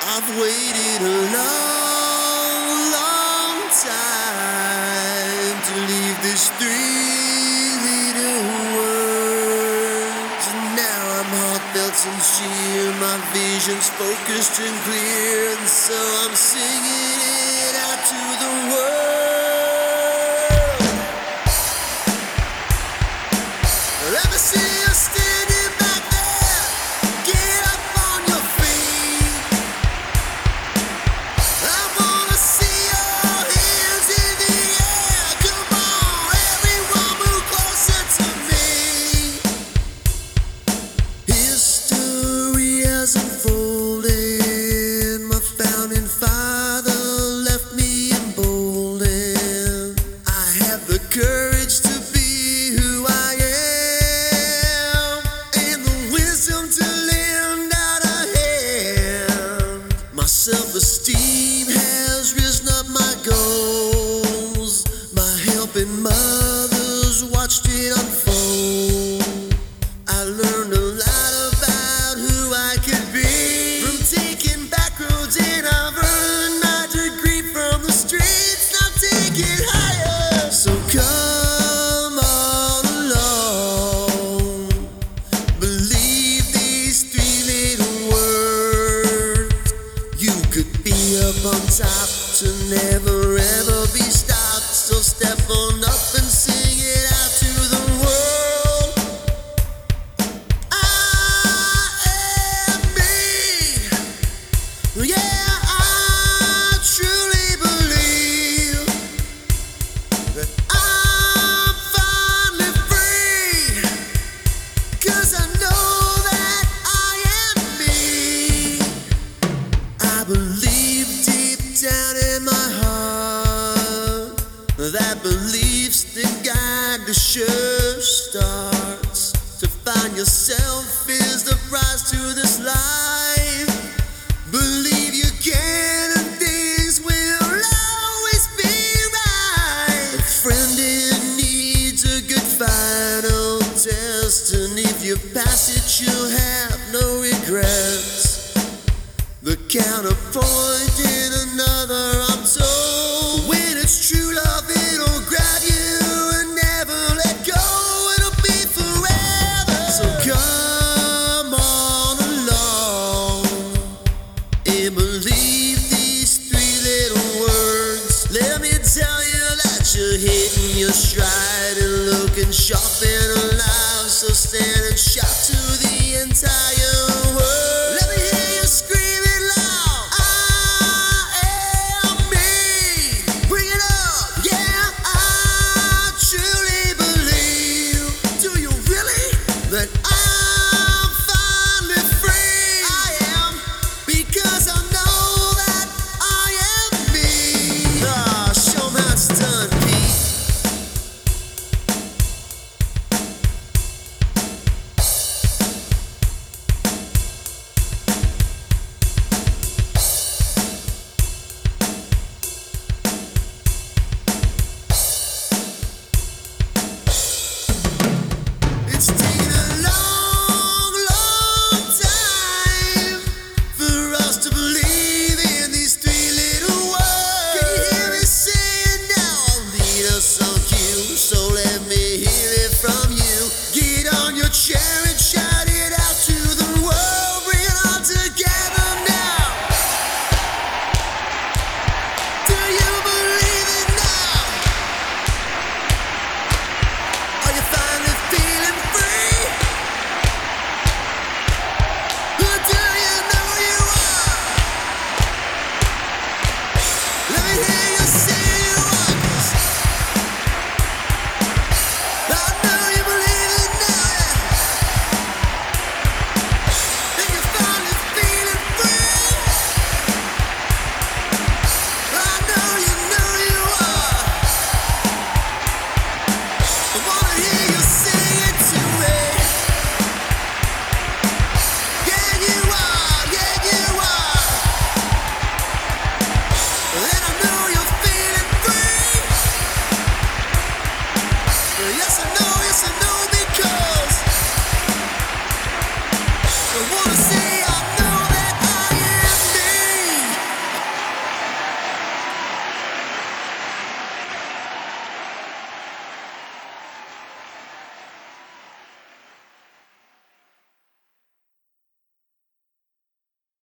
I've waited a long, long time to leave this three little words. And now I'm heartfelt and sheer, my vision's focused and clear, and so I'm singing it out to the world. Let me see you standing back there. Get up on your feet. I wanna see your hands in the air. Come on, everyone move closer to me. History has unfolded. My founding father left me emboldened. I have the courage to be who I am, and the wisdom to lend out a hand. My self-esteem has risen up my goals. My helping mothers watched it unfold. I learned a lot about who I could be from taking back roads, and I've earned my degree from the streets. Now take it higher. So come on along. Believe these three little words. You could be up on top to never ever be stopped. So step on up and sing it out to the world. I am me. Yeah, I truly believe that I'm finally free. 'Cause I know that I am me. I believe deep down in my heart that belief's the guide to sure starts. To find yourself is the prize to this life. Believe you can and things will always be right. A friend in need's a good final test, and if you pass it you'll have no regrets. The counterpoint in another, I'm told. When it's true love, it'll grab you and never let go. It'll be forever. So come on along and believe these three little words. Let me tell you that you're hitting your stride and looking sharp and alive. So stand and shout to the entire world. Let me hear you scream it loud. I am me. Bring it up. Yeah, I truly believe. Do you really? That I'm finally free. I am, because I know that I am me. Ah, show 'em how it's done, Pete. It's taken a long, long time for us to believe in these three little words. Can you hear me saying now? I'll lead us on cue, so let me hear it from you. Get on your chair and shout it out to the world. Bring it all together now. Do you believe it now? Are you finally feeling free? Who do you know you are? Let me hear you say you are. 'Cause I know you believe it now, yeah. And you're finally feeling free. I know you are. I wanna hear you sing it to me. Yeah, you are. Yeah, you are. And I know you're feeling free. Yes, I know